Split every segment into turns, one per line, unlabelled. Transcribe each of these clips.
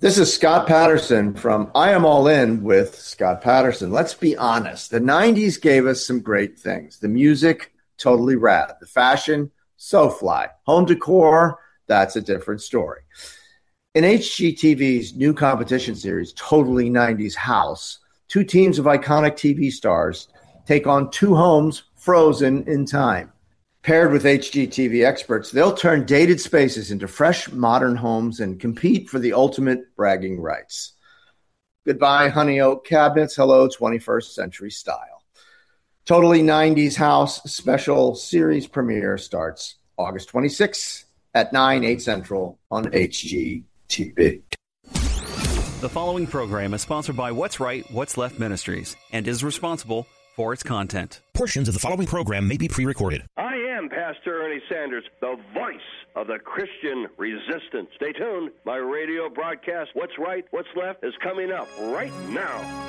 This is Scott Patterson from I Am All In with Scott Patterson. Let's be honest. The 90s gave us some great things. The music, totally rad. The fashion, so fly. Home decor, that's a different story. In HGTV's new competition series, Totally 90s House, two teams of iconic TV stars take on two homes frozen in time. Paired with HGTV experts, they'll turn dated spaces into fresh, modern homes and compete for the ultimate bragging rights. Goodbye, honey oak cabinets. Hello, 21st century style. Totally 90s House special series premiere starts August 26th at 9, 8 Central on HGTV.
The following program is sponsored by What's Right, What's Left Ministries and is responsible for its content.
Portions of the following program may be pre-recorded.
I am Pastor Ernie Sanders, the voice of the Christian resistance. Stay tuned. My radio broadcast, What's Right, What's Left, is coming up right now.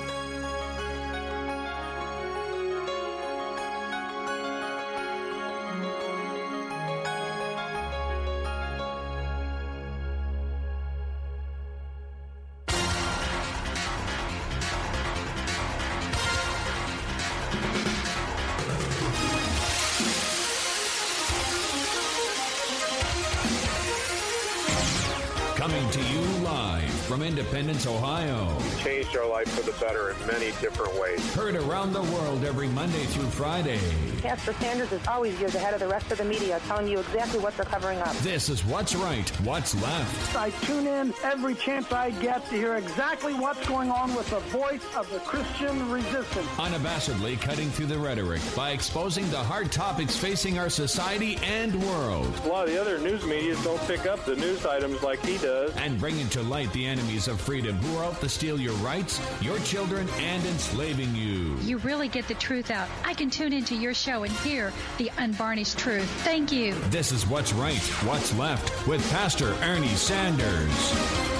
Coming to you live from Independence, Ohio.
Changed our life for the better in many different ways.
Heard around the world every Monday through Friday.
Pastor Sanders is always years ahead of the rest of the media, telling you exactly what they're covering up.
This is What's Right, What's Left.
I tune in every chance I get to hear exactly what's going on with the voice of the Christian resistance.
Unabashedly cutting through the rhetoric by exposing the hard topics facing our society and world.
A lot of the other news media don't pick up the news items like he does.
And bringing to light the enemies of freedom who are out to steal your rights, your children, and enslaving you.
You really get the truth out. I can tune into your show and hear the unvarnished truth. Thank you.
This is What's Right, What's Left with Pastor Ernie Sanders.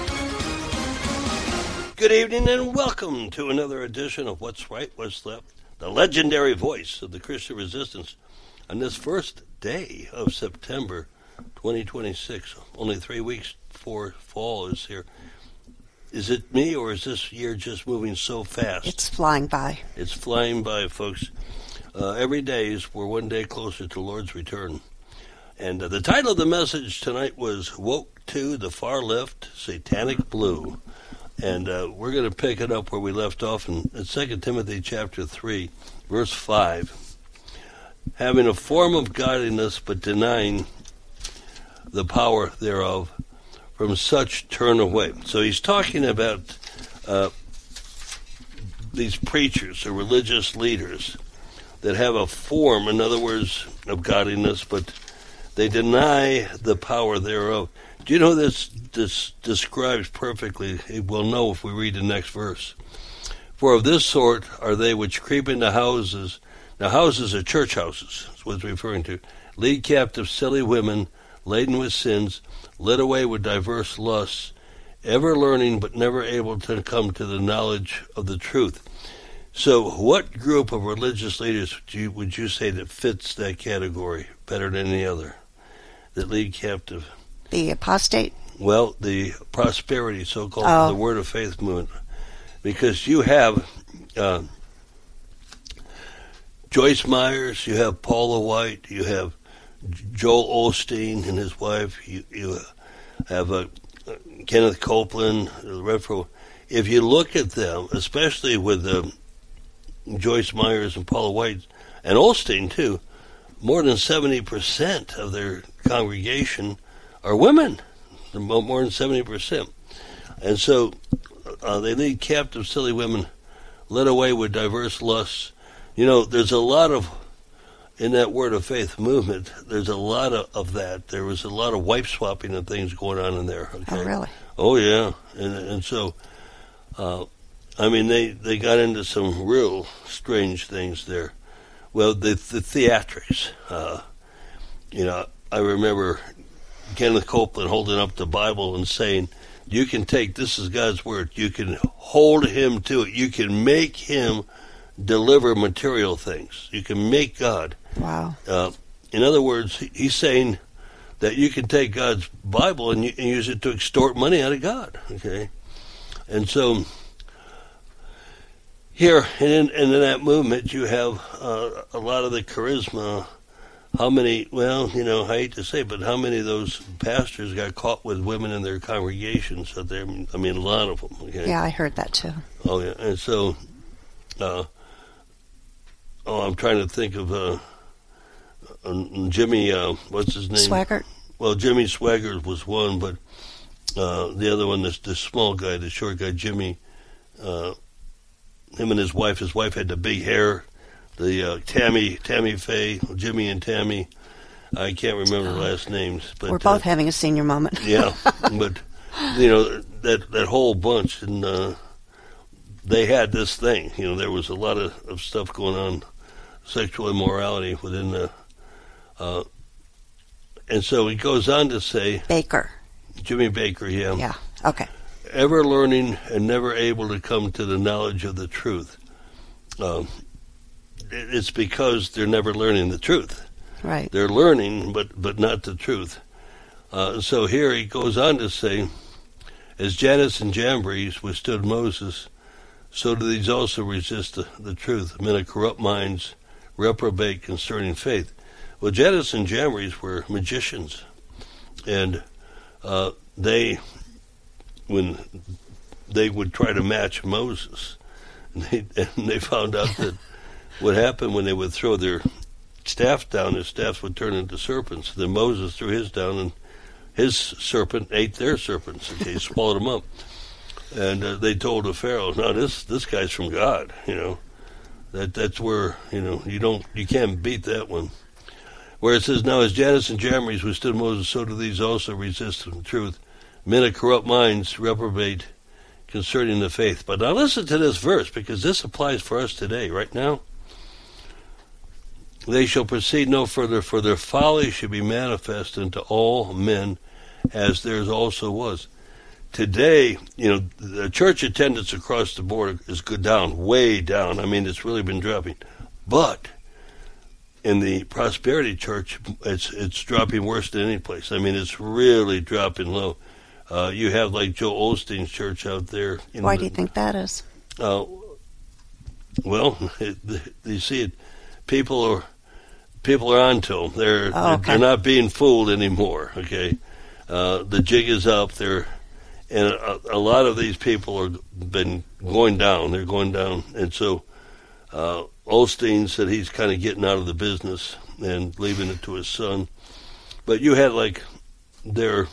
Good evening and welcome to another edition of What's Right, What's Left, the legendary voice of the Christian resistance on this first day of September 2026. Only 3 weeks before fall is here. Is it me, or is this year just moving so fast?
It's flying by.
It's flying by, folks. Every day we're one day closer to Lord's return. And the title of the message tonight was Woke to the Far Left, Satanic Blue. And we're going to pick it up where we left off in 2 Timothy chapter 3, verse 5. Having a form of godliness, but denying the power thereof, from such turn away. So he's talking about these preachers or religious leaders that have a form, in other words, of godliness, but they deny the power thereof. Do you know this describes perfectly? We'll know if we read the next verse. For of this sort are they which creep into houses. Now houses are church houses, is what it's referring to. Lead captive silly women, laden with sins, led away with diverse lusts, ever learning but never able to come to the knowledge of the truth. So what group of religious leaders would you say that fits that category better than any other, that lead captive?
The apostate?
Well, the prosperity, so-called, the Word of Faith movement. Because you have Joyce Myers, you have Paula White, you have Joel Osteen and his wife, you have Kenneth Copeland, Redfro. If you look at them, especially with Joyce Myers and Paula White, and Osteen too, more than 70% of their congregation are women, more than 70%. And so they lead captive silly women, led away with diverse lusts. You know, there's a lot of, in that Word of Faith movement, there's a lot of that. There was a lot of wife swapping and things going on in there. Okay?
Oh, really?
Oh, yeah. And so, I mean, they got into some real strange things there. Well, the theatrics. You know, I remember Kenneth Copeland holding up the Bible and saying, you can take, this is God's Word, you can hold him to it. You can make him deliver material things. You can make God.
Wow.
In other words, he's saying that you can take God's Bible and use it to extort money out of God. Okay. And so here, in that movement, you have a lot of the charisma. How many, well, you know, I hate to say, but how many of those pastors got caught with women in their congregations? I mean, a lot of them. Okay?
Yeah, I heard that too.
Oh, yeah. And so, I'm trying to think of Jimmy, what's his name?
Swaggart.
Well, Jimmy Swaggart was one, but the other one, the small guy, the short guy, Jimmy, him and his wife had the big hair. The Tammy Faye, Jimmy and Tammy, I can't remember last names. But
we're both having a senior moment.
Yeah, but you know that whole bunch, and they had this thing. You know, there was a lot of stuff going on, sexual immorality within the, and so he goes on to say, Jimmy Baker, yeah.
Yeah. Okay.
Ever learning and never able to come to the knowledge of the truth. It's because they're never learning the truth.
Right.
They're learning, but not the truth. So here he goes on to say, as Jannes and Jambres withstood Moses, so do these also resist the truth. Men of corrupt minds reprobate concerning faith. Well, Jannes and Jambres were magicians, and when they would try to match Moses, and they found out that what happened when they would throw their staff down, his staffs would turn into serpents. Then Moses threw his down, and his serpent ate their serpents. Okay, swallowed them up. And they told the Pharaoh, "No, this guy's from God. You know, that's where you can't beat that one." Where it says, "Now as Jannes and Jambres withstood Moses, so do these also resist the truth. Men of corrupt minds reprobate concerning the faith." But now listen to this verse, because this applies for us today, right now. They shall proceed no further, for their folly should be manifest unto all men, as theirs also was. Today, the church attendance across the board is down, way down. I mean, it's really been dropping. But in the prosperity church, it's dropping worse than any place. I mean, it's really dropping low. You have like Joel Osteen's church out there.
Why do you think that is?
Well, you see it. People are onto them. They're not being fooled anymore. Okay, the jig is up. And a lot of these people are been going down. They're going down, and so Osteen said he's kind of getting out of the business and leaving it to his son. But you had like at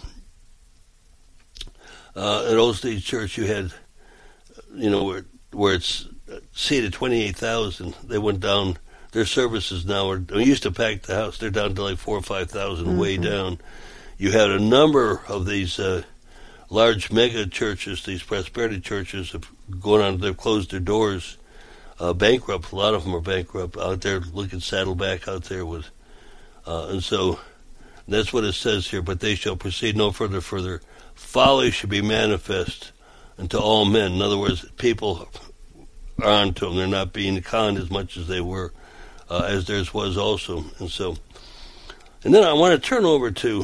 Osteen's church, you had where it's seated 28,000. They went down. Their services now they used to pack the house. They're down to like 4,000 or 5,000, way down. You had a number of these large mega churches, these prosperity churches, have gone on. They've closed their doors, bankrupt. A lot of them are bankrupt out there. Look at Saddleback out there with, and so that's what it says here. But they shall proceed no further. Folly should be manifest unto all men. In other words, people are onto them. They're not being conned as much as they were. As theirs was also. And then I want to turn over to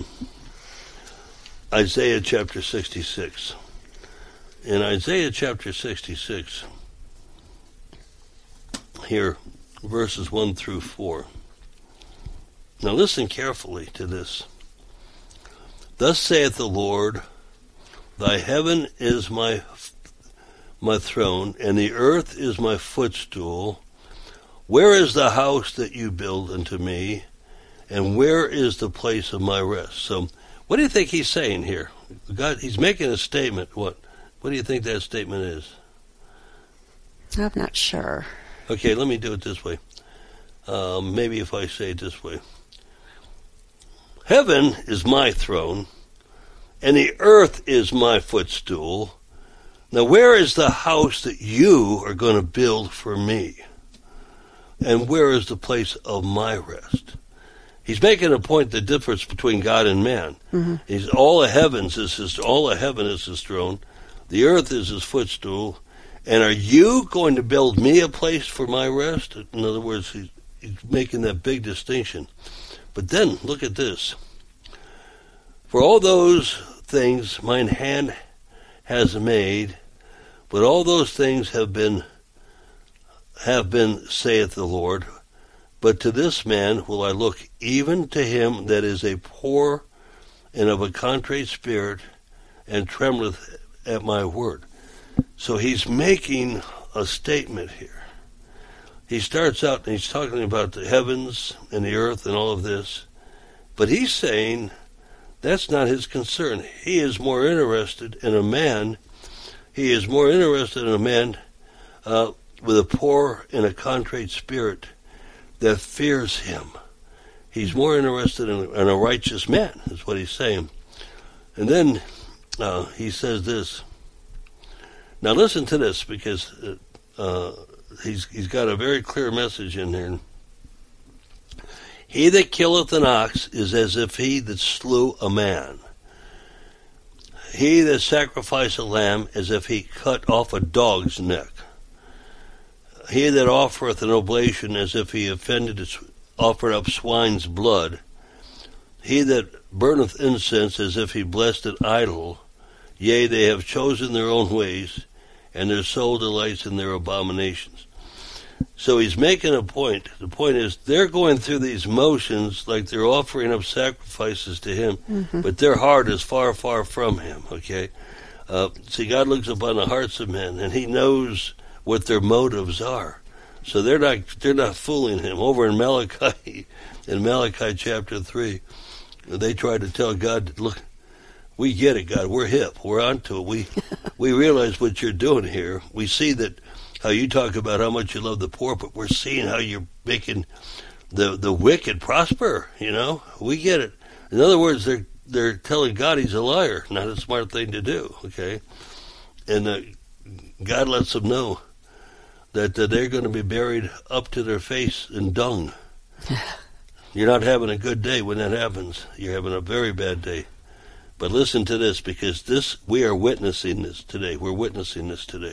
Isaiah chapter 66. In Isaiah chapter 66, here, verses 1 through 4. Now listen carefully to this. Thus saith the Lord, thy heaven is my throne, and the earth is my footstool. Where is the house that you build unto me, and where is the place of my rest? So, what do you think he's saying here? God, he's making a statement. What do you think that statement is?
I'm not sure.
Okay, let me do it this way. Maybe if I say it this way. Heaven is my throne, and the earth is my footstool. Now, where is the house that you are going to build for me? And where is the place of my rest? He's making a point, the difference between God and man. Mm-hmm. All of heaven is his throne. The earth is his footstool. And are you going to build me a place for my rest? In other words, he's making that big distinction. But then, look at this. For all those things mine hand has made, but all those things have been, saith the Lord. But to this man will I look, even to him that is a poor and of a contrite spirit, and trembleth at my word. So he's making a statement here. He starts out and he's talking about the heavens and the earth and all of this, but he's saying that's not his concern. He is more interested in a man. He is more interested in a man with a poor and a contrite spirit that fears him. He's more interested in a righteous man, is what he's saying. And then he says this. Now listen to this, because he's got a very clear message in there. He that killeth an ox is as if he that slew a man. He that sacrificeth a lamb as if he cut off a dog's neck. He that offereth an oblation as if he offered up swine's blood. He that burneth incense as if he blessed an idol. Yea, they have chosen their own ways, and their soul delights in their abominations. So he's making a point. The point is, they're going through these motions like they're offering up sacrifices to him, but their heart is far, far from him, okay? See, God looks upon the hearts of men, and he knows what their motives are. So they're not fooling him. Over in Malachi chapter 3, they tried to tell God, look, we get it, God. We're hip. We're onto it. We realize what you're doing here. We see that how you talk about how much you love the poor, but we're seeing how you're making the wicked prosper. You know, we get it. In other words, they're telling God he's a liar. Not a smart thing to do. Okay, and God lets them know that they're going to be buried up to their face in dung. You're not having a good day when that happens. You're having a very bad day. But listen to this, because we are witnessing this today. We're witnessing this today.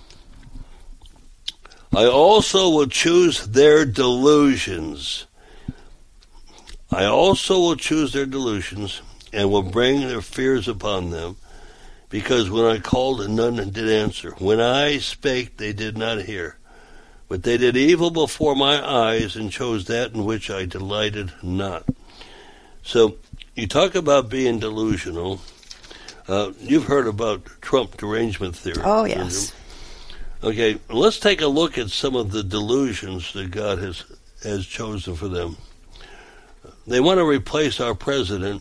I also will choose their delusions. I also will choose their delusions, and will bring their fears upon them. Because when I called, none did answer. When I spake, they did not hear. But they did evil before my eyes, and chose that in which I delighted not. So, you talk about being delusional. You've heard about Trump derangement theory.
Oh, yes.
Okay, let's take a look at some of the delusions that God has chosen for them. They want to replace our president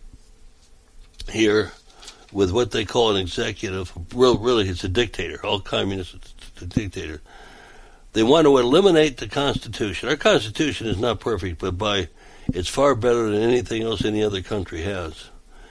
here with what they call an executive. Really, it's a dictator. All communists, it's a dictator. They want to eliminate the Constitution. Our Constitution is not perfect, but it's far better than anything else any other country has.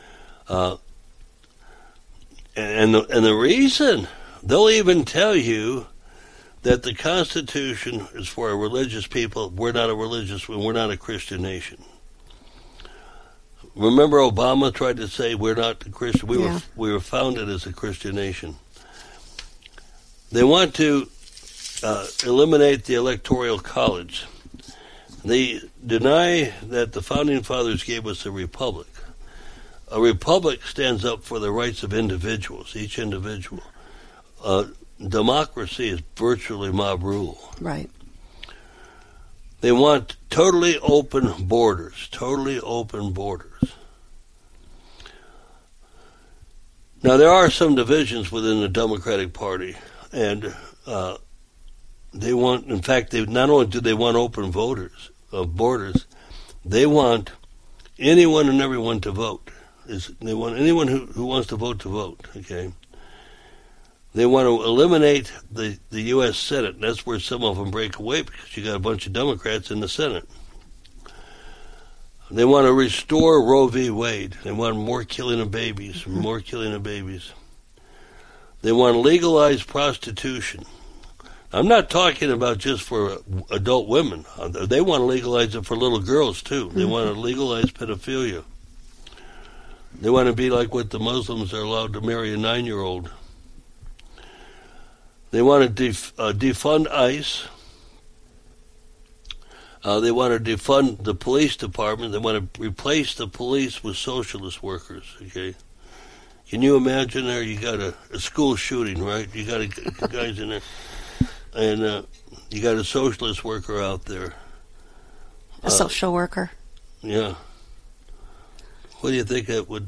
And the reason, they'll even tell you that the Constitution is for a religious people. We're not a Christian nation. Remember Obama tried to say we're not Christian. We were founded as a Christian nation. They want to eliminate the Electoral College. They deny that the Founding Fathers gave us a republic. A republic stands up for the rights of individuals, each individual. Democracy is virtually mob rule.
Right.
They want totally open borders. Totally open borders. Now, there are some divisions within the Democratic Party, and they want, in fact, not only do they want open borders, they want anyone and everyone to vote. They want anyone who wants to vote, okay? They want to eliminate the U.S. Senate. That's where some of them break away, because you got a bunch of Democrats in the Senate. They want to restore Roe v. Wade. They want more killing of babies, more killing of babies. They want to legalize prostitution. I'm not talking about just for adult women. They want to legalize it for little girls, too. They want to legalize pedophilia. They want to be like what the Muslims are allowed to marry a 9-year-old. They want to defund ICE. They want to defund the police department. They want to replace the police with socialist workers, okay? Can you imagine there? You got a school shooting, right? You got guys in there, and you got a socialist worker out there.
A social worker.
Yeah. What do you think that would?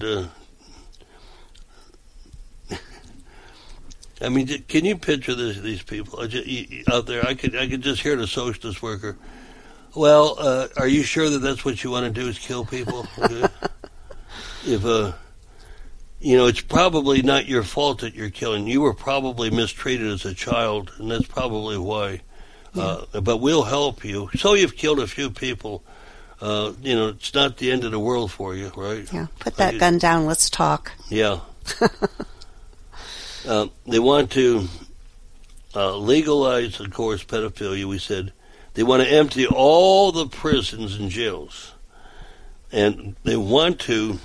I mean, can you picture these people out there? I could just hear the socialist worker. Well, are you sure that that's what you want to do? Is kill people? Okay. If it's probably not your fault that you're killing. You were probably mistreated as a child, and that's probably why. Yeah. But we'll help you. So you've killed a few people. It's not the end of the world for you, right?
Yeah. Put that gun down. Let's talk.
Yeah. They want to legalize, of course, pedophilia. We said they want to empty all the prisons and jails, and they want to.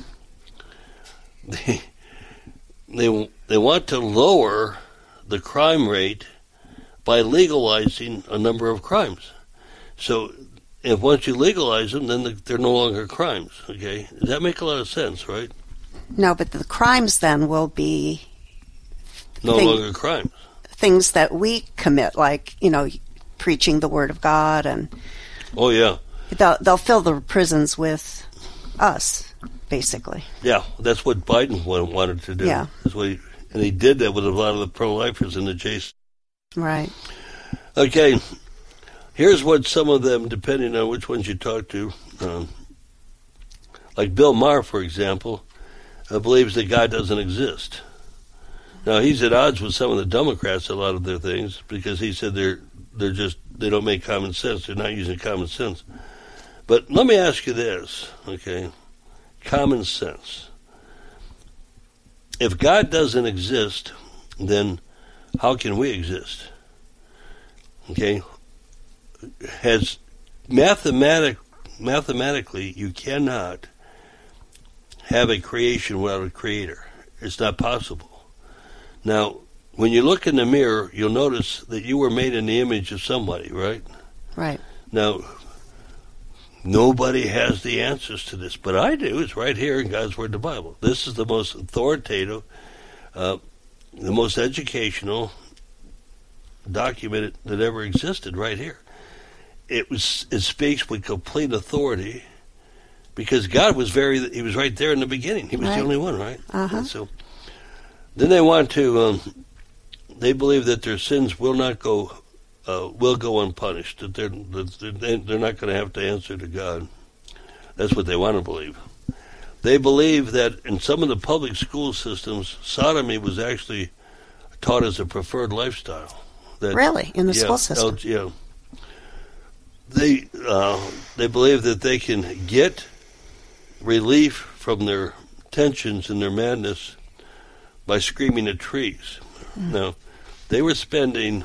They want to lower the crime rate by legalizing a number of crimes. So, if once you legalize them, then they're no longer crimes. Okay, does that make a lot of sense, right?
No, but the crimes then will be
no longer crimes.
Things that we commit, like preaching the Word of God, and
oh yeah,
they'll fill the prisons with us. Basically.
Yeah, that's what Biden wanted to do.
Yeah.
And he did that with a lot of the pro-lifers in the Jason.
Right.
Okay, here's what some of them, depending on which ones you talk to, like Bill Maher, for example, believes that God doesn't exist. Now, he's at odds with some of the Democrats, a lot of their things, because he said they don't make common sense. They're not using common sense. But let me ask you this, okay? Common sense. If God doesn't exist, then how can we exist? Okay? Has mathematically, you cannot have a creation without a creator. It's not possible. Now, when you look in the mirror, you'll notice that you were made in the image of somebody, right?
Right.
Now, nobody has the answers to this, but I do. It's right here in God's Word, the Bible. This is the most authoritative, the most educational document that ever existed right here. It speaks with complete authority because God was he was right there in the beginning. He was the only one, right?
Uh-huh.
And so then they want to, they believe that their sins will go unpunished, that they're not going to have to answer to God. That's what they want to believe. They believe that in some of the public school systems, sodomy was actually taught as a preferred lifestyle.
Really? In the school system?
Yeah. They believe that they can get relief from their tensions and their madness by screaming at trees. Mm. Now, they were spending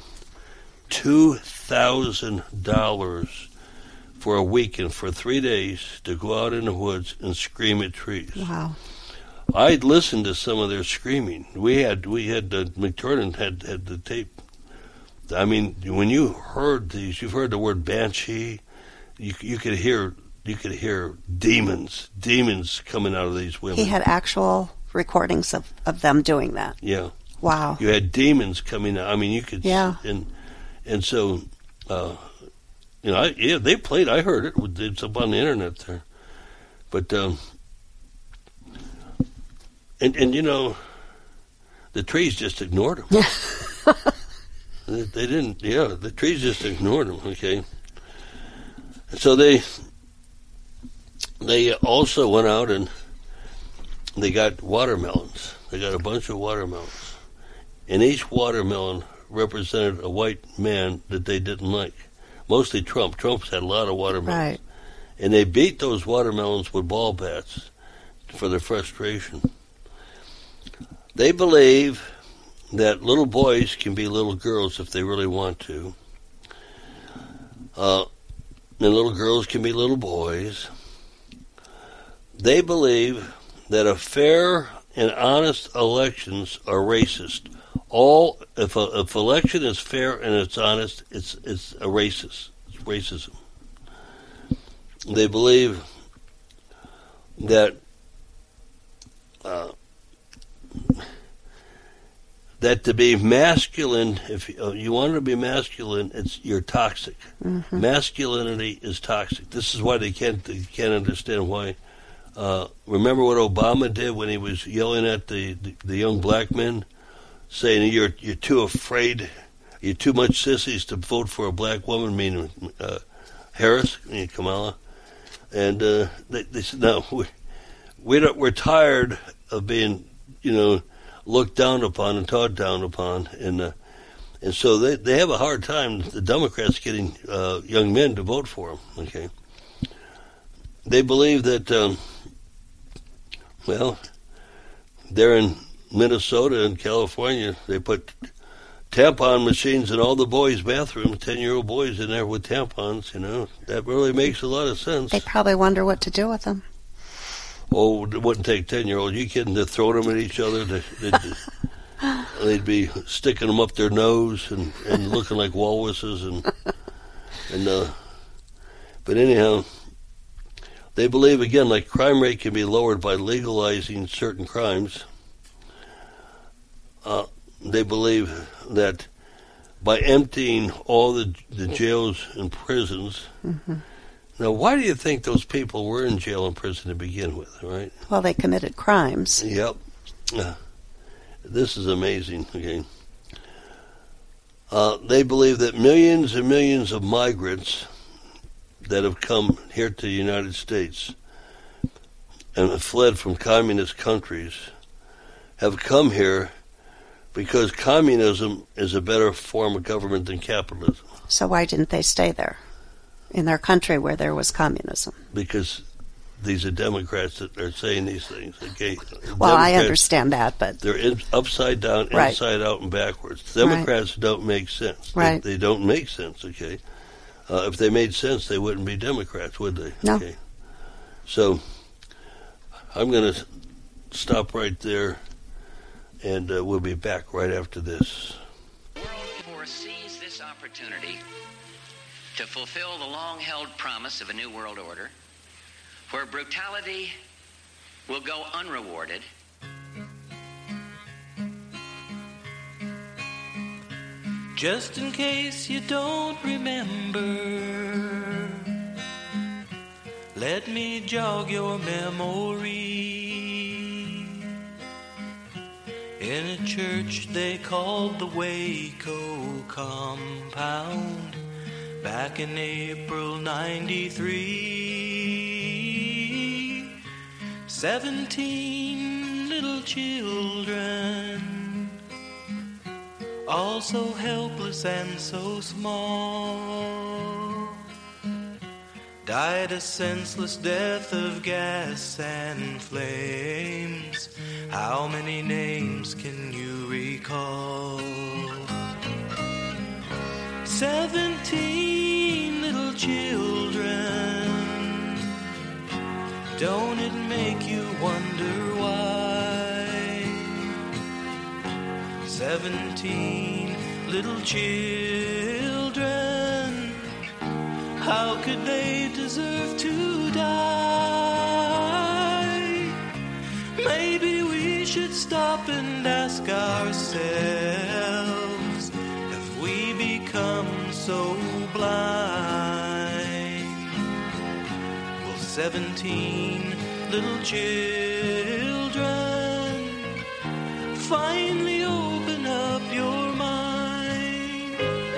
$2,000 for a weekend for 3 days to go out in the woods and scream at trees.
Wow!
I'd listened to some of their screaming. We had McTurnan had the tape. I mean, when you heard these, you've heard the word banshee. You could hear demons coming out of these women.
He had actual recordings of them doing that.
Yeah.
Wow.
You had demons coming out. I mean, you could.
Yeah.
And so, they played. I heard it. It's up on the internet there. But, and the trees just ignored them. They didn't. Yeah, the trees just ignored them. Okay. So they also went out and they got watermelons. They got a bunch of watermelons, and each watermelon represented a white man that they didn't like. Mostly Trump. Trump's had a lot of watermelons.
Right.
And they beat those watermelons with ball bats for their frustration. They believe that little boys can be little girls if they really want to. And little girls can be little boys. They believe that a fair and honest elections are racist. If election is fair and it's honest, it's a racist. It's racism. They believe that that to be masculine, if you want to be masculine, you're toxic.
Mm-hmm.
Masculinity is toxic. This is why they can't understand why. Remember what Obama did when he was yelling at the young black men, saying you're too afraid, you're too much sissies to vote for a black woman, meaning Harris, Kamala, and they said no, we're tired of being looked down upon and taught down upon, and so they have a hard time, the Democrats, getting young men to vote for them. Okay, they believe that they're in Minnesota and California. They put tampon machines in all the boys' bathrooms, 10-year-old boys in there with tampons. That really makes a lot of sense.
They probably wonder what to do with them.
Oh, it wouldn't take 10-year-olds. You kidding? They're throwing them at each other. They'd be sticking them up their nose and looking like walruses. But anyhow, they believe, again, like crime rate can be lowered by legalizing certain crimes. They believe that by emptying all the jails and prisons.
Mm-hmm.
Now, why do you think those people were in jail and prison to begin with, right?
Well, they committed crimes.
Yep. This is amazing, okay? They believe that millions and millions of migrants that have come here to the United States and have fled from communist countries have come here because communism is a better form of government than capitalism.
So why didn't they stay there? In their country where there was communism.
Because these are Democrats that are saying these things. Okay.
Well, I understand that, but
they're upside down,
right.
Inside out, and backwards. Democrats
right.
don't make sense.
Right.
They don't make sense. Okay. If they made sense, they wouldn't be Democrats, would they?
No.
Okay. So I'm going to stop right there, and we'll be back right after this.
The world foresees this opportunity to fulfill the long-held promise of a new world order where brutality will go unrewarded.
Just in case you don't remember, let me jog your memory. In a church they called the Waco Compound, back in April 93, 17 little children, all so helpless and so small, died a senseless death of gas and flames. How many names can you recall? 17 little children. Don't it make you wonder why? 17 little children. How could they deserve to die? Maybe we should stop and ask ourselves, have we become so blind? Will 17 little children finally open up your mind?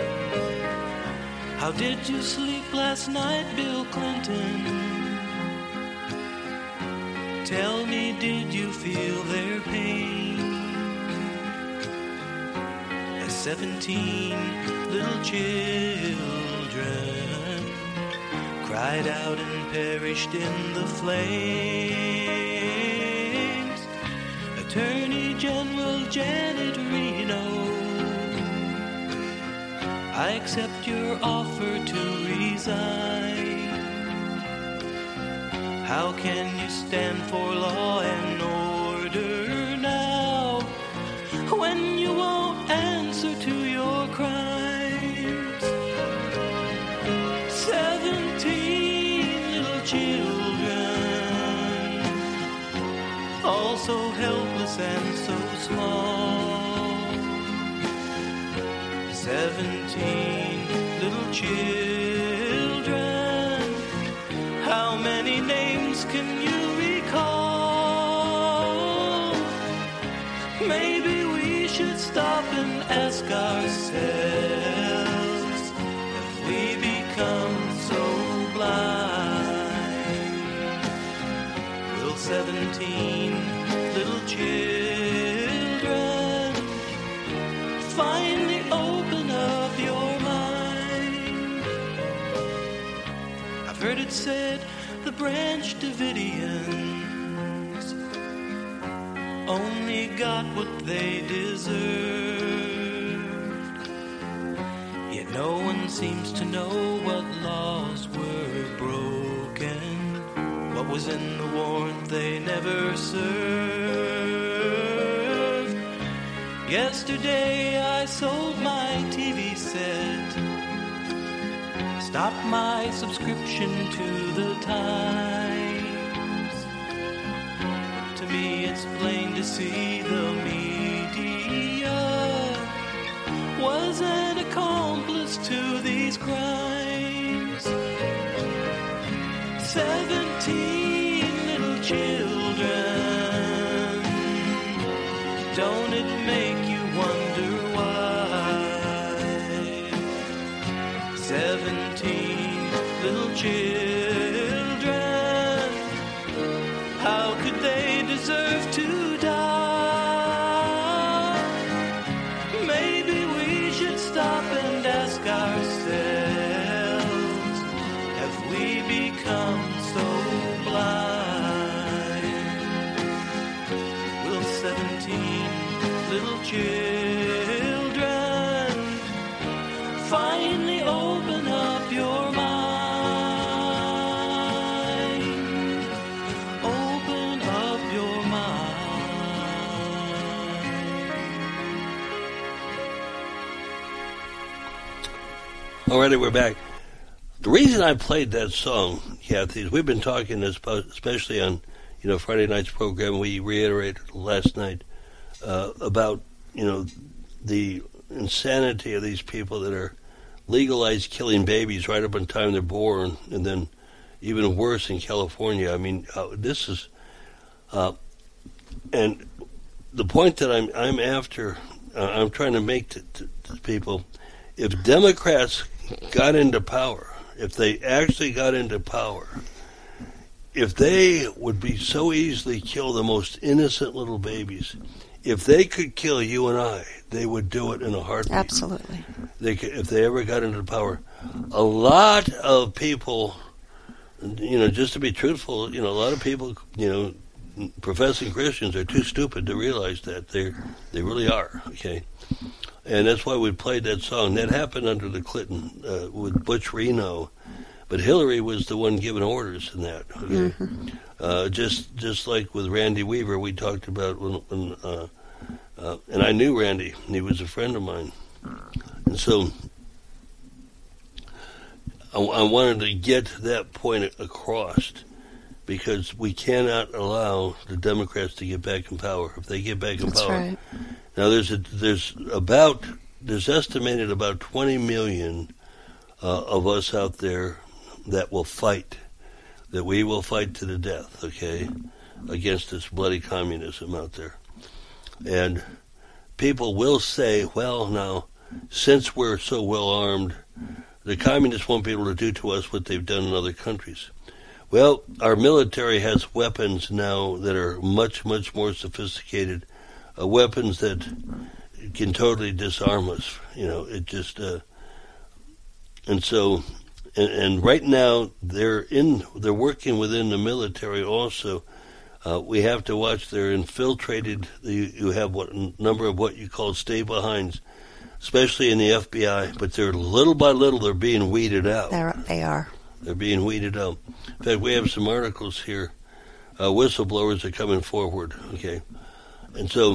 How did you sleep last night, Bill Clinton? Tell me, did you feel their pain? As 17 little children cried out and perished in the flames. Attorney General Janet Reno, I accept your offer to resign. How can you stand for law and order now when you won't answer to your crimes? 17 little children, all so helpless and so small, 17 little children. How many names can you recall? Maybe we should stop and ask ourselves, have we become so blind? Will 17 little children finally open up your mind? I've heard it said the Branch Davidians only got what they deserved, yet no one seems to know what laws were broken, what was in the warrant they never served. Yesterday I sold my TV set, stopped my subscription to the Times. To me it's plain to see the media was an accomplice to these crimes. 17 little children, don't it make you wonder why? 17 little children, how could they deserve to die? Maybe we should stop and ask ourselves, have we become so blind? Will 17 little children finally open up your mind? Open up your mind.
Alrighty, we're back. The reason I played that song, Kathy, is we've been talking, especially on Friday night's program. We reiterated last night about the insanity of these people that are legalized killing babies right up in time they're born, and then even worse in California. I mean, this is, and the point that I'm after, I'm trying to make to people, if Democrats got into power, if they actually got into power, if they would be so easily kill the most innocent little babies, if they could kill you and I, they would do it in a heartbeat.
Absolutely.
They could, if they ever got into power. A lot of people, just to be truthful, a lot of people, professing Christians are too stupid to realize that. They really are, okay? And that's why we played that song. That happened under the Clinton, with Butch Reno. But Hillary was the one giving orders in that. Okay? Mm-hmm. Just like with Randy Weaver, we talked about when and I knew Randy. He was a friend of mine. And so I wanted to get that point across, because we cannot allow the Democrats to get back in power. If they get back in
That's
power,
right.
Now there's estimated about 20 million of us out there that will fight, that we will fight to the death, okay, against this bloody communism out there. And people will say, well, now, since we're so well armed, the communists won't be able to do to us what they've done in other countries. Well, our military has weapons now that are much, much more sophisticated, weapons that can totally disarm us. It just, and so, and right now they're working within the military also. We have to watch. They're infiltrated. You have number of what you call stay-behinds, especially in the FBI. But they're little by little they're being weeded out.
They are.
They're being weeded out. In fact, we have some articles here. Whistleblowers are coming forward. Okay, and so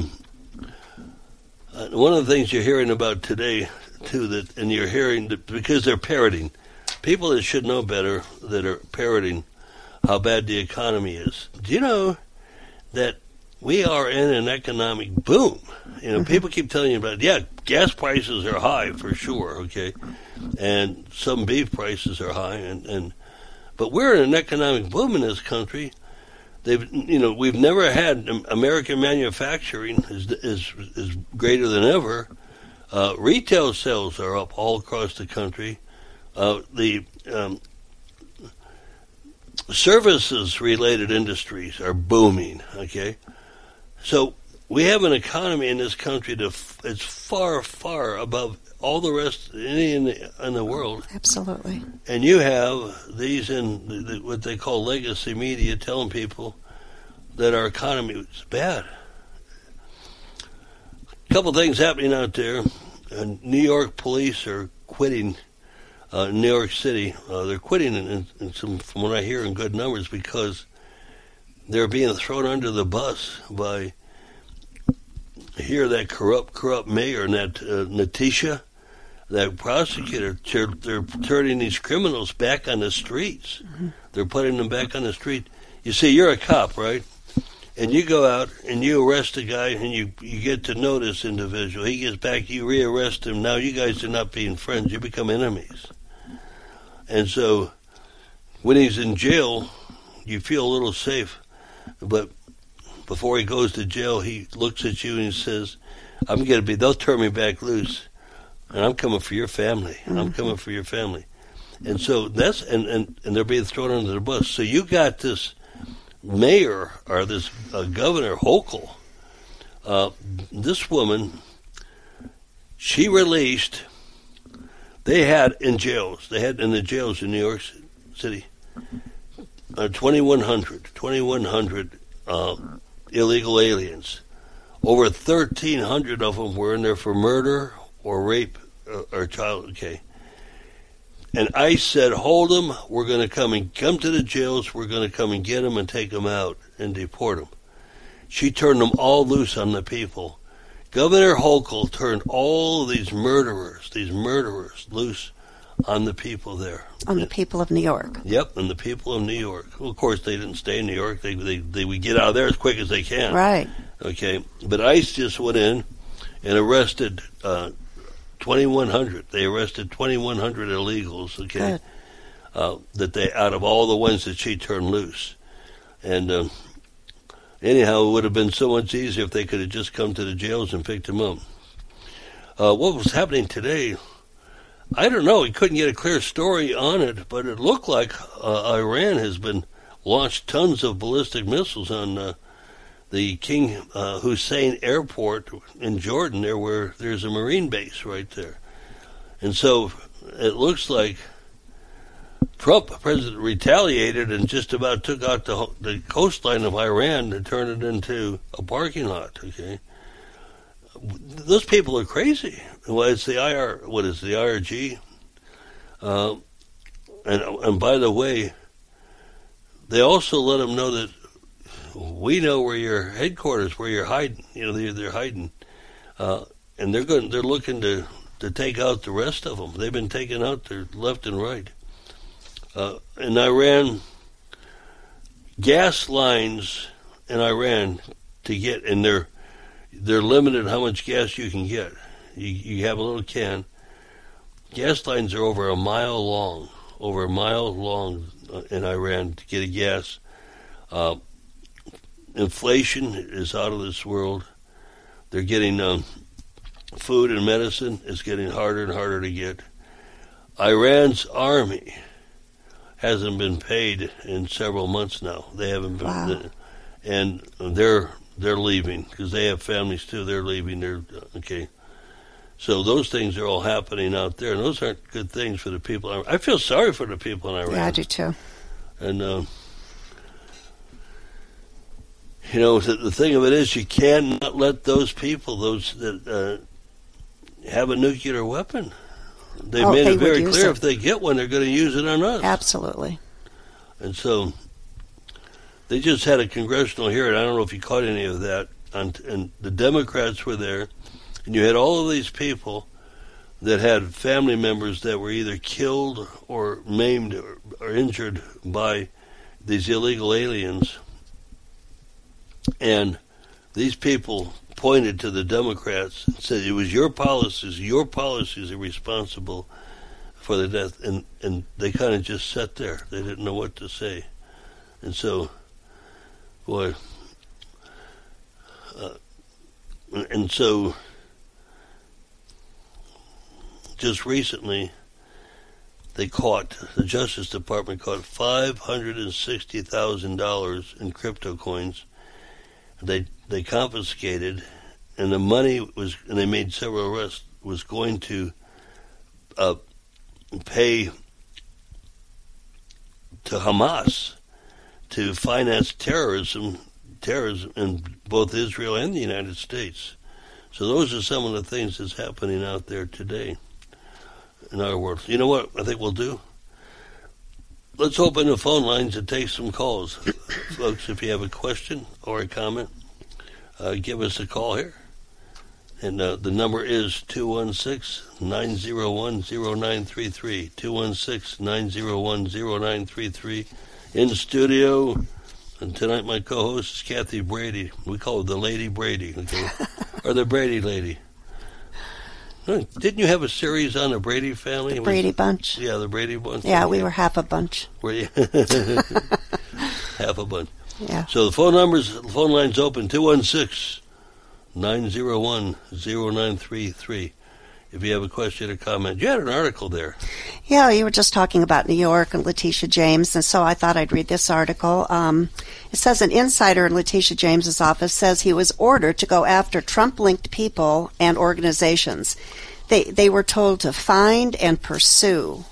one of the things you're hearing about today too, and you're hearing that because they're parroting, people that should know better that are parroting how bad the economy is. Do you know that we are in an economic boom. You know, people keep telling you about, gas prices are high for sure, okay, and some beef prices are high, but we're in an economic boom in this country. We've never had American manufacturing is greater than ever. Retail sales are up all across the country. The services-related industries are booming, okay? So we have an economy in this country it's far, far above all the rest in the world.
Absolutely.
And you have these in what they call legacy media telling people that our economy is bad. A couple things happening out there. New York police are quitting New York City. They're quitting in some, from what I hear, in good numbers because they're being thrown under the bus by that corrupt mayor and that Natisha, that prosecutor. They're turning these criminals back on the streets. Mm-hmm. They're putting them back on the street. You see, you're a cop, right? And you go out and you arrest a guy and you get to know this individual. He gets back, you rearrest him. Now you guys are not being friends. You become enemies. And so when he's in jail, you feel a little safe. But before he goes to jail, he looks at you and he says, they'll turn me back loose. And I'm coming for your family. Mm-hmm. I'm coming for your family. And so that's, and they're being thrown under the bus. So you got this mayor, or this Governor Hochul, this woman, she released, they had in the jails in New York City, 2,100 illegal aliens. Over 1,300 of them were in there for murder or rape or child, okay. And ICE said, hold them, we're going to come to the jails, we're going to come and get them and take them out and deport them. She turned them all loose on the people. Governor Hochul turned all of these murderers loose on the people there.
On the people of New York.
Yep, on the people of New York. Well, of course, they didn't stay in New York. They would get out of there as quick as they can.
Right.
Okay, but ICE just went in and arrested 2,100. They arrested 2,100 illegals. Okay, that they out of all the ones that she turned loose, and anyhow, it would have been so much easier if they could have just come to the jails and picked them up. What was happening today? I don't know. He couldn't get a clear story on it, but it looked like Iran has been launched tons of ballistic missiles on the King Hussein Airport in Jordan, there where there's a Marine base right there. And so it looks like President retaliated and just about took out the coastline of Iran and turned it into a parking lot, okay? Those people are crazy. Well, it's the IRG? And by the way, they also let them know that we know where your headquarters, where you're hiding. You know, they're hiding, and they're looking to take out the rest of them. They've been taken out there left and right. In Iran, gas lines in Iran to get, and they're limited how much gas you can get. You have a little can. Gas lines are over a mile long in Iran to get a gas. Inflation is out of this world. They're getting food and medicine is getting harder and harder to get. Iran's army hasn't been paid in several months now. They haven't been,
wow.
And they're leaving because they have families too. They're leaving. They're okay. So those things are all happening out there, and those aren't good things for the people. I feel sorry for the people in Iran.
Yeah, I do too.
And you know, the thing of it is, you cannot let those people, those that have a nuclear weapon. They've made it very clear if they get one, they're going to use it on us.
Absolutely.
And so they just had a congressional hearing. I don't know if you caught any of that. And the Democrats were there, and you had all of these people that had family members that were either killed or maimed or injured by these illegal aliens. And these people pointed to the Democrats and said it was your policies are responsible for the death, and they kind of just sat there. They didn't know what to say. And so, boy, and so just recently the Justice Department caught $560,000 in crypto coins. They confiscated, and the money was, and they made several arrests, was going to pay to Hamas to finance terrorism in both Israel and the United States. So those are some of the things that's happening out there today in our world. You know what I think we'll do? Let's open the phone lines and take some calls. Folks, if you have a question or a comment, give us a call here. And the number is 216-901-0933. 216-901-0933. In the studio. And tonight my co-host is Kathy Brady. We call her the Lady Brady. Okay? Or the Brady Lady. Didn't you have a series on the Brady family?
The Brady Bunch.
Yeah, the Brady Bunch.
Yeah, we were half a bunch.
Were you? Half a bunch.
Yeah.
So the phone line's open, 216-901-0933. If you have a question or comment. You had an article there.
Yeah, you were just talking about New York and Letitia James, and so I thought I'd read this article. It says an insider in Letitia James's office says he was ordered to go after Trump-linked people and organizations. They were told to find and pursue.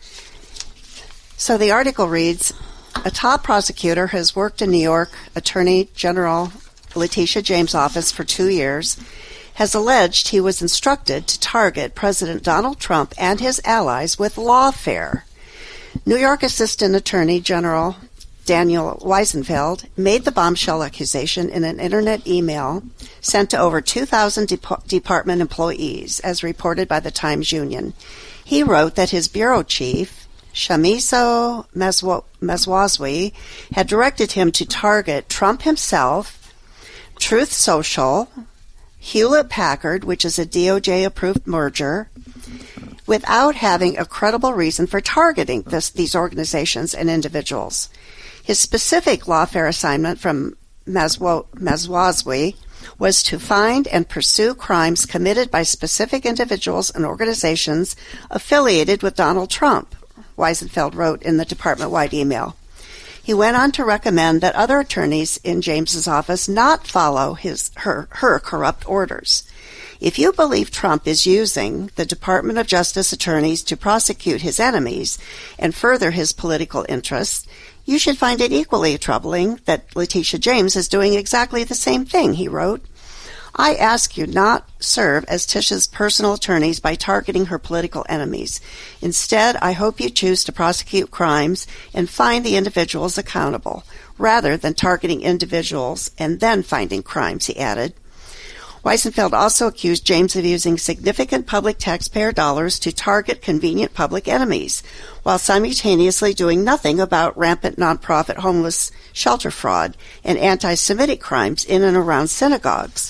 So the article reads, a top prosecutor has worked in New York Attorney General Letitia James' office for 2 years, has alleged he was instructed to target President Donald Trump and his allies with lawfare. New York Assistant Attorney General Daniel Weisenfeld made the bombshell accusation in an internet email sent to over 2,000 department employees, as reported by the Times Union. He wrote that his bureau chief, Shamiso Meswazwi, had directed him to target Trump himself, Truth Social, Hewlett-Packard, which is a DOJ-approved merger, without having a credible reason for targeting these organizations and individuals. His specific lawfare assignment from Meswazwi was to find and pursue crimes committed by specific individuals and organizations affiliated with Donald Trump, Weisenfeld wrote in the department-wide email. He went on to recommend that other attorneys in James's office not follow her corrupt orders. If you believe Trump is using the Department of Justice attorneys to prosecute his enemies and further his political interests, you should find it equally troubling that Letitia James is doing exactly the same thing, he wrote. I ask you not serve as Tisha's personal attorneys by targeting her political enemies. Instead, I hope you choose to prosecute crimes and find the individuals accountable, rather than targeting individuals and then finding crimes, he added. Weisenfeld also accused James of using significant public taxpayer dollars to target convenient public enemies, while simultaneously doing nothing about rampant nonprofit homeless shelter fraud and anti-Semitic crimes in and around synagogues.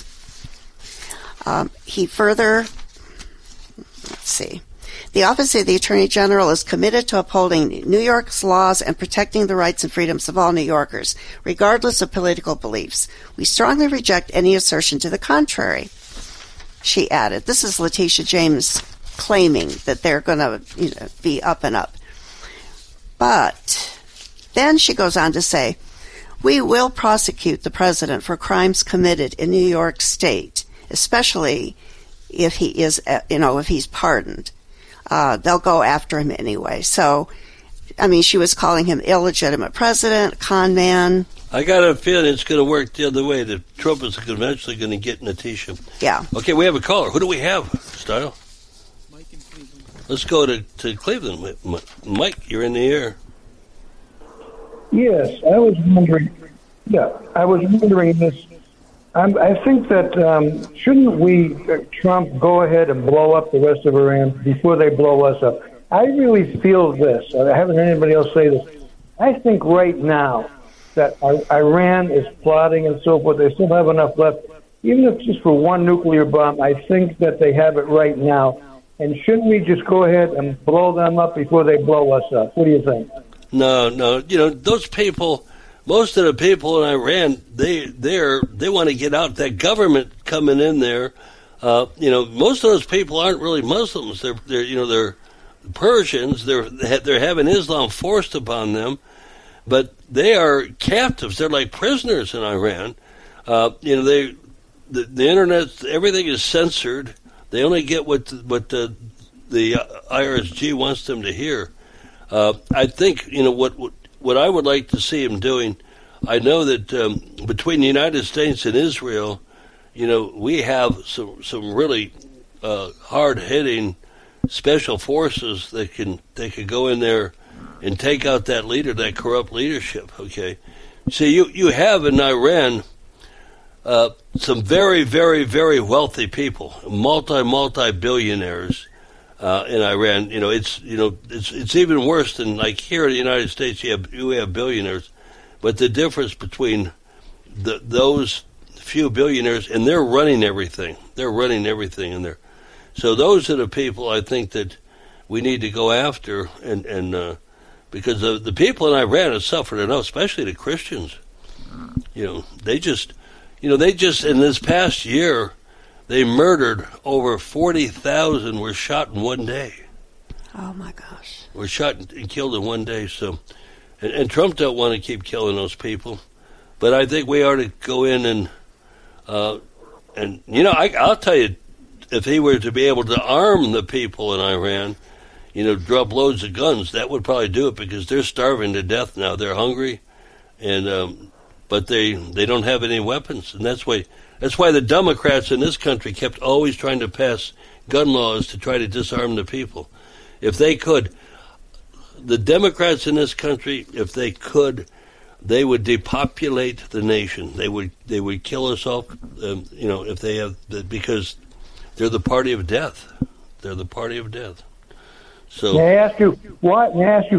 He further, the Office of the Attorney General is committed to upholding New York's laws and protecting the rights and freedoms of all New Yorkers, regardless of political beliefs. We strongly reject any assertion to the contrary, she added. This is Letitia James claiming that they're going to be up and up. But then she goes on to say, we will prosecute the president for crimes committed in New York State, especially if he is, if he's pardoned. They'll go after him anyway. So, she was calling him illegitimate president, con man.
I got a feeling it's going to work the other way, that Trump is eventually going to get Letitia.
Yeah.
Okay, we have a caller. Who do we have, Style?
Mike in Cleveland.
Let's go to Cleveland. Mike, you're in the air.
Yes, I was wondering this. I think that shouldn't we, Trump, go ahead and blow up the rest of Iran before they blow us up? I really feel this. I haven't heard anybody else say this. I think right now that Iran is plotting and so forth. They still have enough left. Even if just for one nuclear bomb, I think that they have it right now. And shouldn't we just go ahead and blow them up before they blow us up? What do you think?
No. Those people, most of the people in Iran, they want to get out. That government coming in there, most of those people aren't really Muslims. They're Persians. They're having Islam forced upon them, but they are captives. They're like prisoners in Iran. The internet, everything is censored. They only get what the IRSG wants them to hear. I think what I would like to see them doing. I know that between the United States and Israel, we have some really hard-hitting special forces that could go in there and take out that leader, that corrupt leadership. Okay, see, you have in Iran. Some very, very, very wealthy people, multi-billionaires in Iran. It's even worse than like here in the United States. You have billionaires, but the difference between those few billionaires and they're running everything. They're running everything in there. So those are the people I think that we need to go after, and because the people in Iran have suffered enough, especially the Christians. They just in this past year, they murdered over 40,000 were shot in one day.
Oh, my gosh.
Were shot and killed in one day. So, and Trump don't want to keep killing those people. But I think we ought to go in and I'll tell you, if he were to be able to arm the people in Iran, drop loads of guns, that would probably do it because they're starving to death now. They're hungry, and but they don't have any weapons, and that's why the Democrats in this country kept always trying to pass gun laws to try to disarm the people. If they could, the Democrats in this country, if they could, they would depopulate the nation. They would kill us all, if they have, because they're the party of death. They're the party of death. So
May I ask you why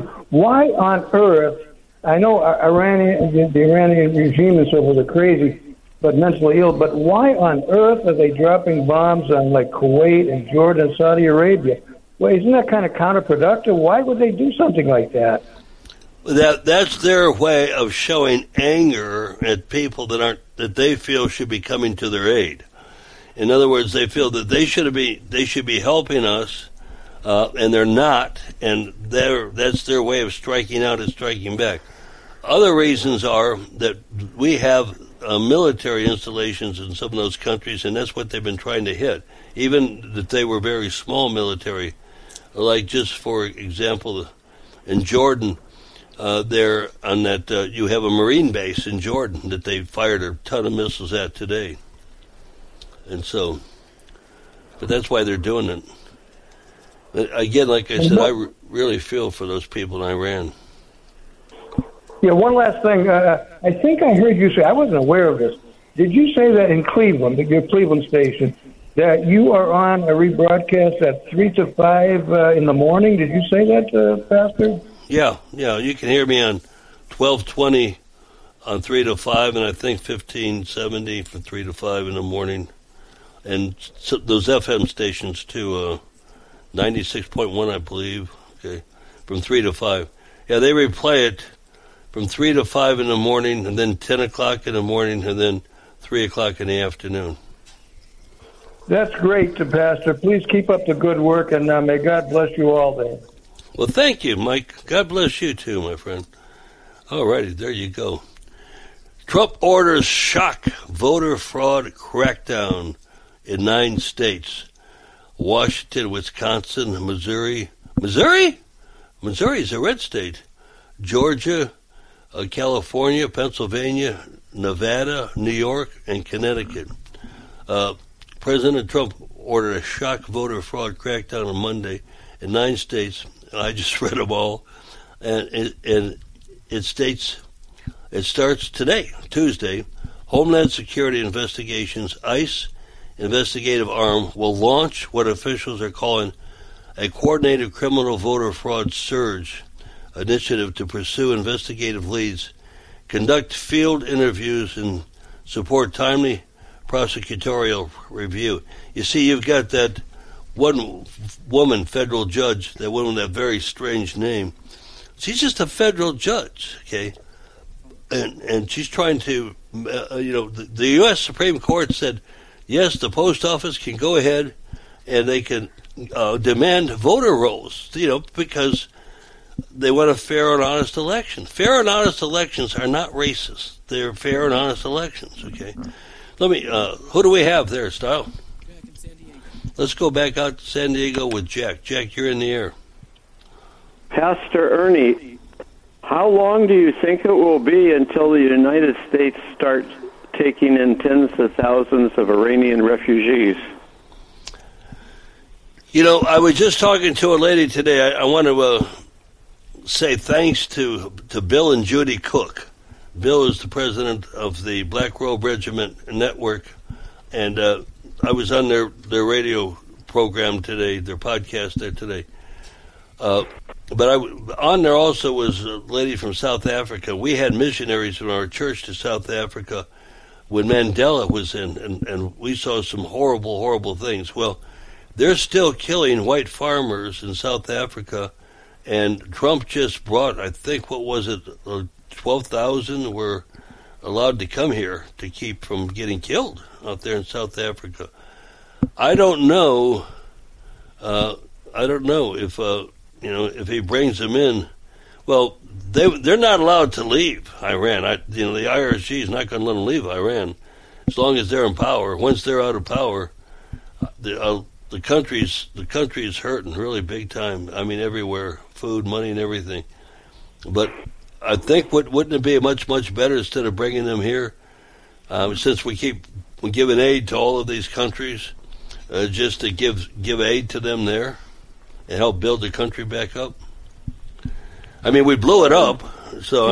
on earth? I know the Iranian regime and so forth are crazy, but mentally ill. But why on earth are they dropping bombs on like Kuwait and Jordan and Saudi Arabia? Well, isn't that kind of counterproductive? Why would they do something like that?
That's their way of showing anger at people that they feel should be coming to their aid. In other words, they feel that they should be helping us, and they're not, and that's their way of striking out and striking back. Other reasons are that we have military installations in some of those countries, and that's what they've been trying to hit, even that they were very small military. Like, just for example, in Jordan, there on that you have a Marine base in Jordan that they fired a ton of missiles at today. And so, but that's why they're doing it. Again, like I said, I really feel for those people in Iran.
Yeah, one last thing. I think I heard you say, I wasn't aware of this. Did you say that in Cleveland, your Cleveland station, that you are on a rebroadcast at 3 to 5 in the morning? Did you say that, Pastor? Yeah.
You can hear me on 1220 on 3 to 5, and I think 1570 from 3 to 5 in the morning. And so those FM stations, too, 96.1, I believe, okay, from 3 to 5. Yeah, they replay it from 3 to 5 in the morning, and then 10 o'clock in the morning, and then 3 o'clock in the afternoon.
That's great, Pastor. Please keep up the good work, and may God bless you all there.
Well, thank you, Mike. God bless you, too, my friend. All righty, there you go. Trump orders shock voter fraud crackdown in 9 states. Washington, Wisconsin, Missouri. Missouri is a red state. Georgia, California, Pennsylvania, Nevada, New York, and Connecticut. President Trump ordered a shock voter fraud crackdown on Monday in 9 states. I just read them all. And it states, it starts today, Tuesday. Homeland Security Investigations, ICE investigative arm, will launch what officials are calling a coordinated criminal voter fraud surge initiative to pursue investigative leads conduct field interviews, and support timely prosecutorial review. You see, you've got that one woman federal judge, that woman with that very strange name. She's just a federal judge, okay? And she's trying to, the U.S. Supreme Court said, yes, the post office can go ahead and they can demand voter rolls, because they want a fair and honest election. Fair and honest elections are not racist. They're fair and honest elections, okay? Let me, who do we have there, Style? Let's go back out to San Diego with Jack. Jack, you're in the air.
Pastor Ernie, how long do you think it will be until the United States starts taking in tens of thousands of Iranian refugees?
I was just talking to a lady today. I want to say thanks to Bill and Judy Cook. Bill is the president of the Black Robe Regiment Network, and I was on their radio program today, their podcast there today. But on there also was a lady from South Africa. We had missionaries from our church to South Africa when Mandela was in, and we saw some horrible, horrible things. Well, they're still killing white farmers in South Africa, and Trump just brought, I think, 12,000 were allowed to come here to keep from getting killed out there in South Africa. I don't know if he brings them in. Well, they're not allowed to leave Iran. The IRG is not going to let them leave Iran as long as they're in power. Once they're out of power, the country is hurting really big time. I mean, everywhere, food, money, and everything. But I think wouldn't it be much, much better instead of bringing them here, since we're giving aid to all of these countries, just to give aid to them there and help build the country back up? I mean, we blew it up, so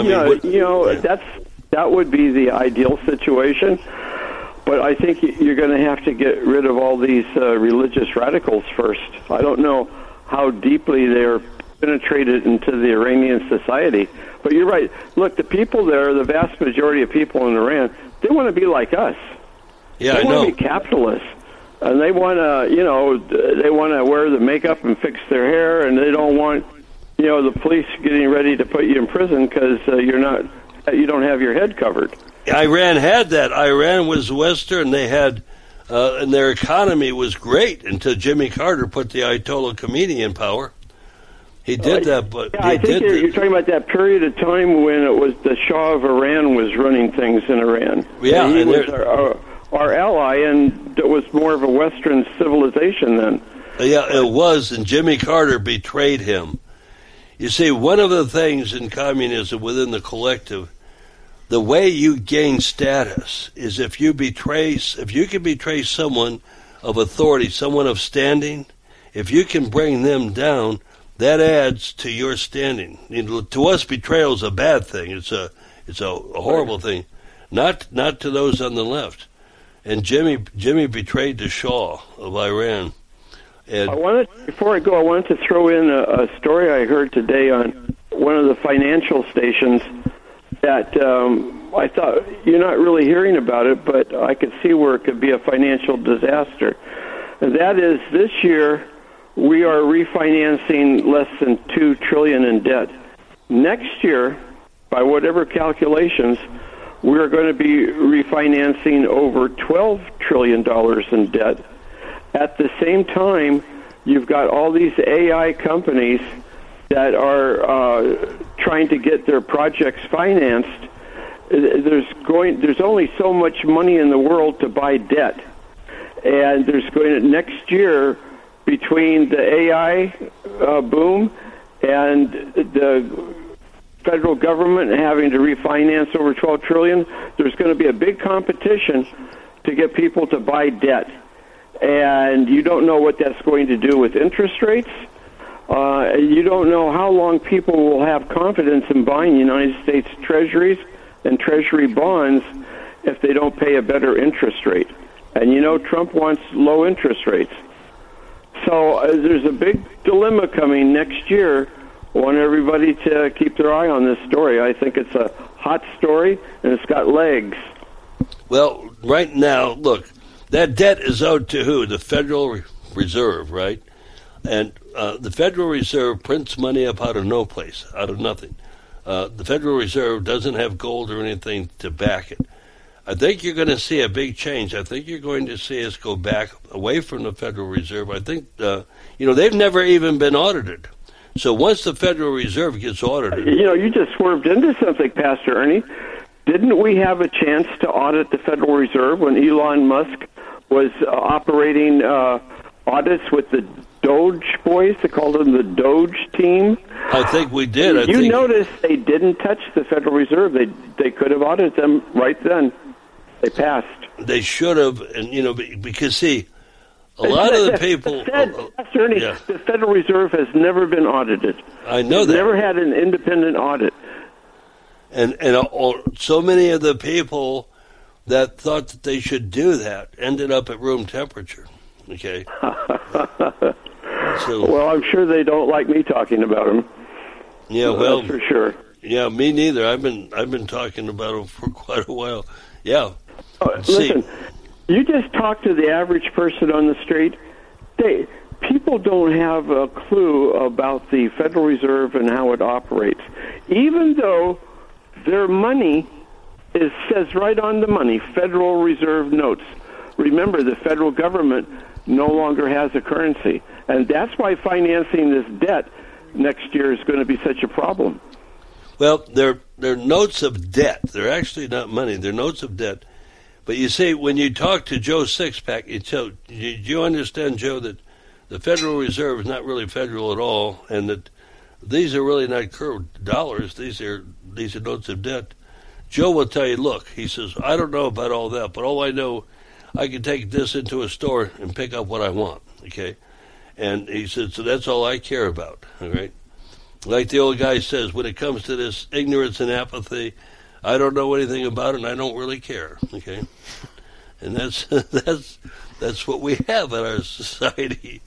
that would be the ideal situation. But I think you're going to have to get rid of all these religious radicals first. I don't know how deeply they're penetrated into the Iranian society. But you're right. Look, the people there, the vast majority of people in Iran, they want to be like us.
Yeah,
they
I know.
want to be capitalists. And they want to, they want to wear the makeup and fix their hair, and they don't want, the police getting ready to put you in prison because you don't have your head covered.
Iran had that. Iran was Western. They had, and their economy was great until Jimmy Carter put the Ayatollah Khomeini in power. He did that, but
yeah, I think you're talking about that period of time when it was the Shah of Iran was running things in Iran.
Yeah,
and he was our ally, and it was more of a Western civilization then.
Yeah, it was, and Jimmy Carter betrayed him. You see, one of the things in communism within the collective, the way you gain status is if you can betray someone of authority, someone of standing, if you can bring them down, that adds to your standing. To us, betrayal is a bad thing. It's a horrible thing. Not to those on the left. And Jimmy betrayed the Shah of Iran. And
before I go, I wanted to throw in a story I heard today on one of the financial stations that I thought you're not really hearing about it, but I could see where it could be a financial disaster. And that is, this year we are refinancing less than $2 trillion in debt. Next year, by whatever calculations, we're going to be refinancing over $12 trillion in debt. At the same time, you've got all these AI companies that are trying to get their projects financed. There's only so much money in the world to buy debt, and there's going to, next year, between the AI boom and the federal government having to refinance over $12 trillion, there's going to be a big competition to get people to buy debt. And you don't know what that's going to do with interest rates. You don't know how long people will have confidence in buying United States treasuries and treasury bonds if they don't pay a better interest rate. And Trump wants low interest rates. So there's a big dilemma coming next year. I want everybody to keep their eye on this story. I think it's a hot story, and it's got legs.
Well, right now, look, that debt is owed to who? The Federal Reserve, right? And the Federal Reserve prints money up out of no place, out of nothing. The Federal Reserve doesn't have gold or anything to back it. I think you're going to see a big change. I think you're going to see us go back away from the Federal Reserve. I think, they've never even been audited. So once the Federal Reserve gets audited...
You just swerved into something, Pastor Ernie. Didn't we have a chance to audit the Federal Reserve when Elon Musk was operating audits with the Doge boys? They called them the Doge team.
I think we did.
You noticed they didn't touch the Federal Reserve. They could have audited them right then. They passed.
They should have, and because see, a lot of the people.
Pastor Ernie, the Federal Reserve has never been audited.
I know
It's
that.
Never had an independent audit.
And so many of the people that thought that they should do that ended up at room temperature. Okay.
Well, I'm sure they don't like me talking about them.
Yeah, well,
that's for sure.
Yeah, me neither. I've been talking about them for quite a while. Yeah.
Listen, you just talk to the average person on the street. People don't have a clue about the Federal Reserve and how it operates, even though their money says right on the money, Federal Reserve notes. Remember, the federal government no longer has a currency, and that's why financing this debt next year is going to be such a problem.
Well, they're notes of debt. They're actually not money. They're notes of debt. But you see, when you talk to Joe Sixpack, do you understand, Joe, that the Federal Reserve is not really federal at all, and that these are really not curved dollars. These are notes of debt. Joe will tell you, look, he says, I don't know about all that, but all I know, I can take this into a store and pick up what I want, okay? And he said, so that's all I care about, all right? Like the old guy says, when it comes to this ignorance and apathy, I don't know anything about it, and I don't really care, okay? And that's what we have in our society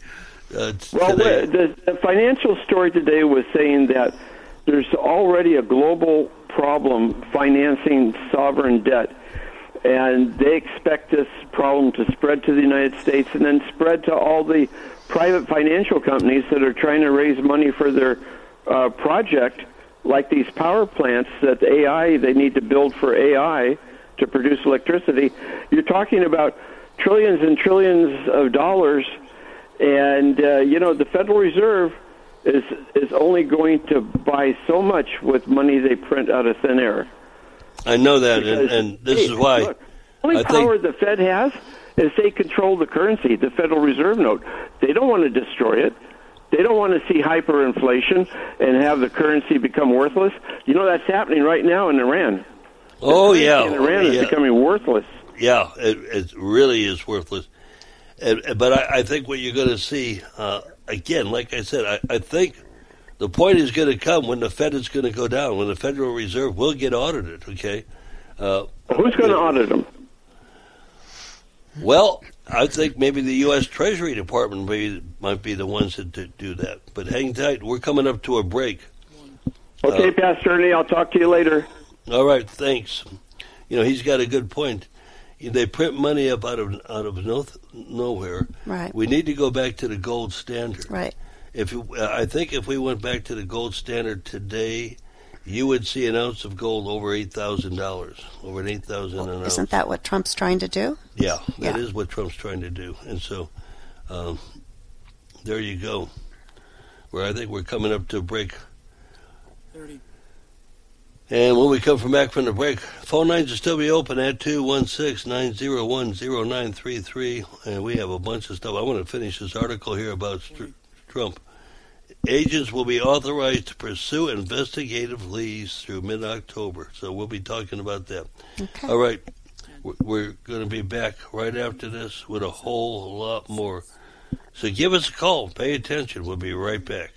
today.
The financial story today was saying that there's already a global problem financing sovereign debt, and they expect this problem to spread to the United States and then spread to all the private financial companies that are trying to raise money for their project, like these power plants that they need to build for AI to produce electricity. You're talking about trillions and trillions of dollars, and the Federal Reserve is only going to buy so much with money they print out of thin air.
I know that, and this is why.
Look, the only power the Fed has is they control the currency, the Federal Reserve note. They don't want to destroy it. They don't want to see hyperinflation and have the currency become worthless. You know that's happening right now in Iran.
Oh, yeah.
And Iran is becoming worthless.
Yeah, it really is worthless. But I think what you're going to see, again, like I said, I think the point is going to come when the Fed is going to go down, when the Federal Reserve will get audited, okay?
Who's going to audit them?
Well, I think maybe the U.S. Treasury Department might be the ones that do that. But hang tight. We're coming up to a break.
Okay, Pastor Ernie, I'll talk to you later.
All right, thanks. He's got a good point. They print money up out of nowhere.
Right.
We need to go back to the gold standard.
Right.
I think if we went back to the gold standard today, you would see an ounce of gold over $8,000, over $8,000 an ounce.
Isn't that what Trump's trying to do?
Yeah, that is what Trump's trying to do. And so there you go, where I think we're coming up to a break.
30.
And when we come back from the break, phone lines will still be open at 216-901-0933. And we have a bunch of stuff. I want to finish this article here about Trump. Agents will be authorized to pursue investigative leads through mid-October. So we'll be talking about that.
Okay.
All right. We're going to be back right after this with a whole lot more. So give us a call. Pay attention. We'll be right back.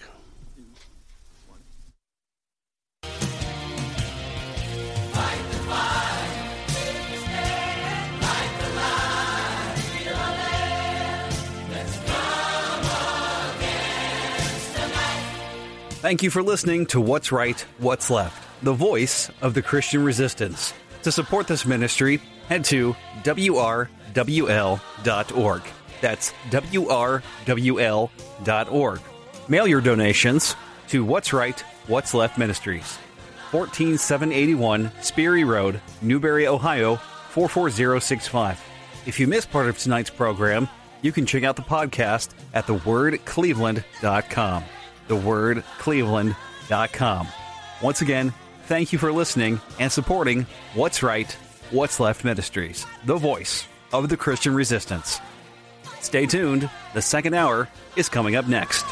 Thank you for listening to What's Right, What's Left. the voice of the Christian resistance. To support this ministry, head to wrwl.org. That's wrwl.org. Mail your donations to What's Right, What's Left Ministries, 14781 Sperry Road, Newberry, Ohio, 44065. If you missed part of tonight's program, you can check out the podcast at thewordcleveland.com. thewordcleveland.com. Once again, thank you for listening and supporting What's Right, What's Left Ministries, the voice of the Christian resistance. Stay tuned. The second hour is coming up next.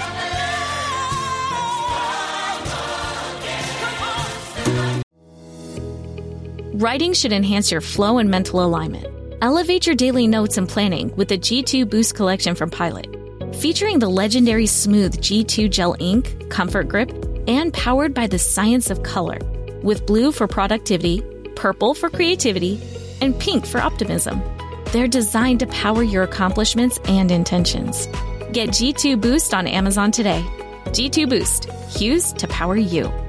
Writing should enhance your flow and mental alignment. Elevate your daily notes and planning with the G2 Boost collection from Pilot. Featuring the legendary smooth G2 gel ink, comfort grip, and powered by the science of color, with blue for productivity, purple for creativity, and pink for optimism. They're designed to power your accomplishments and intentions. Get G2 Boost on Amazon today. G2 Boost. Use to power you.